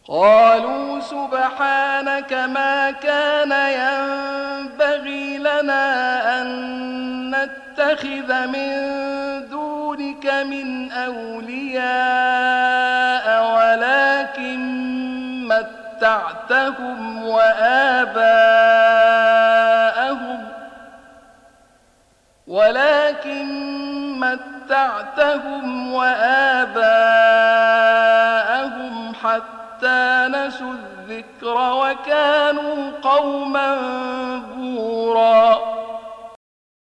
قالوا سبحانك ما كان ينبغي لنا أن نتخذ من دونك من أولياء ولكن متعتهم وآباءهم حتى نسوا الذكر وكانوا قوما بورا